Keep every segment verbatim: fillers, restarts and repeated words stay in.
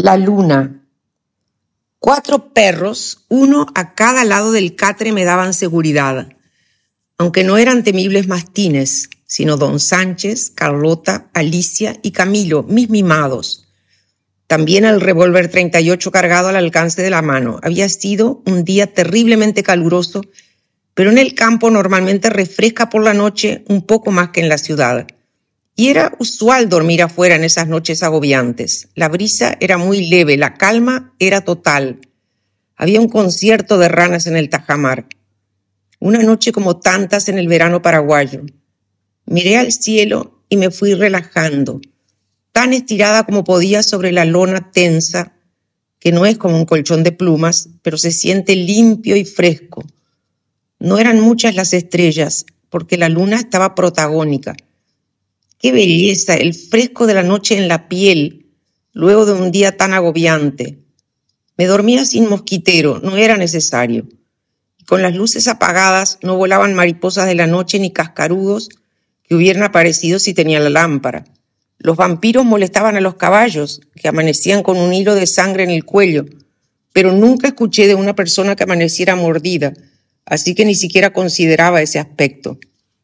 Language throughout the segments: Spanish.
La luna. Cuatro perros, uno a cada lado del catre, me daban seguridad, aunque no eran temibles mastines, sino don Sánchez, Carlota, Alicia y Camilo, mis mimados. También el revólver treinta y ocho cargado al alcance de la mano. Había sido un día terriblemente caluroso, pero en el campo normalmente refresca por la noche un poco más que en la ciudad. Y era usual dormir afuera en esas noches agobiantes. La brisa era muy leve, la calma era total. Había un concierto de ranas en el tajamar. Una noche como tantas en el verano paraguayo. Miré al cielo y me fui relajando, tan estirada como podía sobre la lona tensa, que no es como un colchón de plumas, pero se siente limpio y fresco. No eran muchas las estrellas, porque la luna estaba protagónica. ¡Qué belleza! El fresco de la noche en la piel, luego de un día tan agobiante. Me dormía sin mosquitero, no era necesario. Y con las luces apagadas no volaban mariposas de la noche ni cascarudos que hubieran aparecido si tenía la lámpara. Los vampiros molestaban a los caballos, que amanecían con un hilo de sangre en el cuello, pero nunca escuché de una persona que amaneciera mordida, así que ni siquiera consideraba ese aspecto.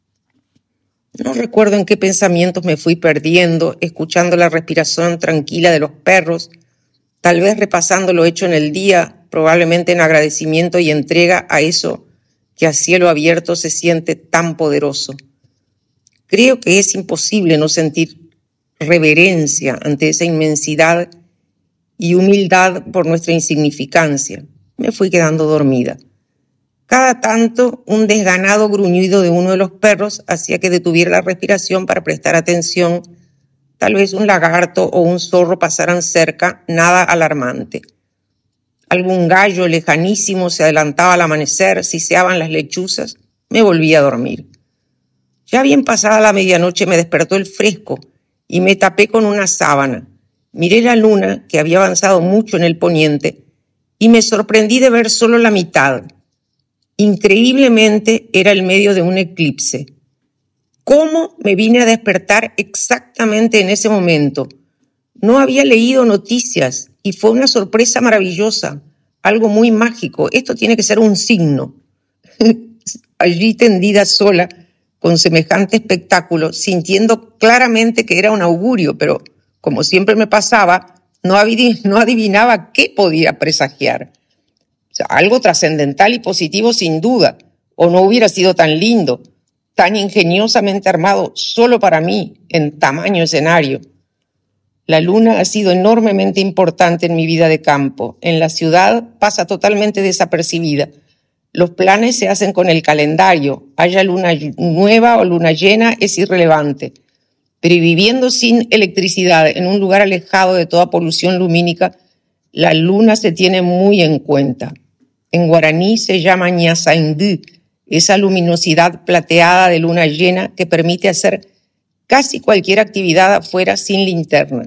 No recuerdo en qué pensamientos me fui perdiendo, escuchando la respiración tranquila de los perros, tal vez repasando lo hecho en el día, probablemente en agradecimiento y entrega a eso que a cielo abierto se siente tan poderoso. Creo que es imposible no sentir reverencia ante esa inmensidad y humildad por nuestra insignificancia. Me fui quedando dormida. Cada tanto, un desganado gruñido de uno de los perros hacía que detuviera la respiración para prestar atención. Tal vez un lagarto o un zorro pasaran cerca, nada alarmante. Algún gallo lejanísimo se adelantaba al amanecer, siseaban las lechuzas. Me volví a dormir. Ya bien pasada la medianoche me despertó el fresco y me tapé con una sábana. Miré la luna, que había avanzado mucho en el poniente, y me sorprendí de ver solo la mitad. Increíblemente era el medio de un eclipse. ¿Cómo me vine a despertar exactamente en ese momento? No había leído noticias y fue una sorpresa maravillosa, algo muy mágico. Esto tiene que ser un signo. Allí tendida sola, con semejante espectáculo, sintiendo claramente que era un augurio, pero como siempre me pasaba, no adivinaba qué podía presagiar. O sea, algo trascendental y positivo sin duda, o no hubiera sido tan lindo, tan ingeniosamente armado solo para mí, en tamaño escenario. La luna ha sido enormemente importante en mi vida de campo. En la ciudad pasa totalmente desapercibida. Los planes se hacen con el calendario. Haya luna nueva o luna llena es irrelevante. Pero viviendo sin electricidad en un lugar alejado de toda polución lumínica, la luna se tiene muy en cuenta. En guaraní se llama ñasaindú, esa luminosidad plateada de luna llena que permite hacer casi cualquier actividad afuera sin linterna.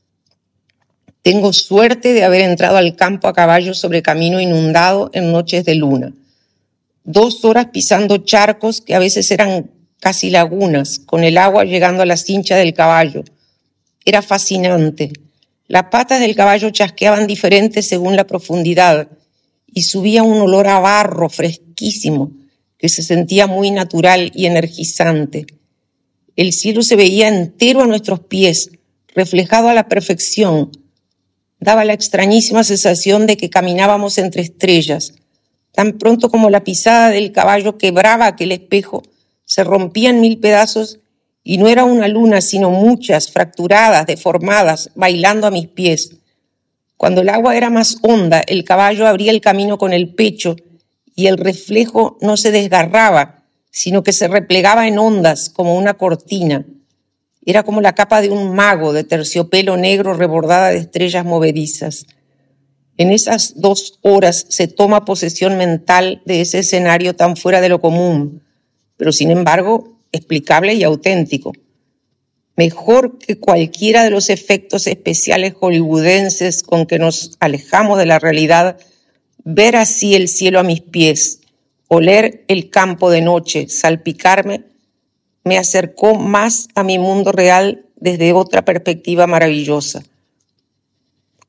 Tengo suerte de haber entrado al campo a caballo sobre camino inundado en noches de luna. Dos horas pisando charcos que a veces eran casi lagunas, con el agua llegando a la cincha del caballo. Era fascinante. Las patas del caballo chasqueaban diferentes según la profundidad y subía un olor a barro fresquísimo que se sentía muy natural y energizante. El cielo se veía entero a nuestros pies, reflejado a la perfección. Daba la extrañísima sensación de que caminábamos entre estrellas. Tan pronto como la pisada del caballo quebraba aquel espejo, se rompía en mil pedazos y no era una luna, sino muchas, fracturadas, deformadas, bailando a mis pies. Cuando el agua era más honda, el caballo abría el camino con el pecho y el reflejo no se desgarraba, sino que se replegaba en ondas como una cortina. Era como la capa de un mago de terciopelo negro rebordada de estrellas movedizas. En esas dos horas se toma posesión mental de ese escenario tan fuera de lo común, pero sin embargo explicable y auténtico. Mejor que cualquiera de los efectos especiales hollywoodenses con que nos alejamos de la realidad, ver así el cielo a mis pies, oler el campo de noche, salpicarme, me acercó más a mi mundo real desde otra perspectiva maravillosa.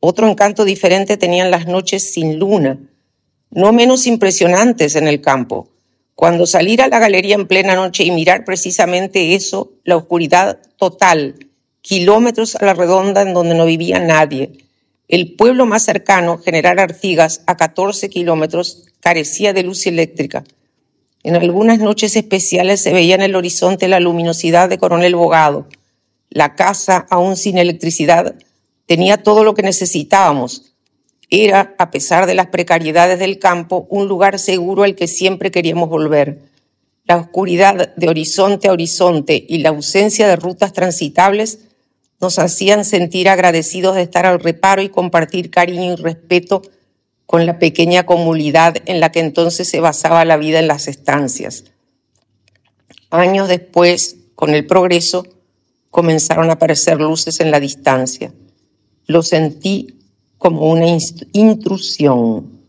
Otro encanto diferente tenían las noches sin luna, no menos impresionantes en el campo. Cuando salir a la galería en plena noche y mirar precisamente eso, la oscuridad total, kilómetros a la redonda en donde no vivía nadie. El pueblo más cercano, General Artigas, a catorce kilómetros, carecía de luz eléctrica. En algunas noches especiales se veía en el horizonte la luminosidad de Coronel Bogado. La casa, aún sin electricidad, tenía todo lo que necesitábamos. Era, a pesar de las precariedades del campo, un lugar seguro al que siempre queríamos volver. La oscuridad de horizonte a horizonte y la ausencia de rutas transitables nos hacían sentir agradecidos de estar al reparo y compartir cariño y respeto con la pequeña comunidad en la que entonces se basaba la vida en las estancias. Años después, con el progreso, comenzaron a aparecer luces en la distancia. Lo sentí como una intrusión.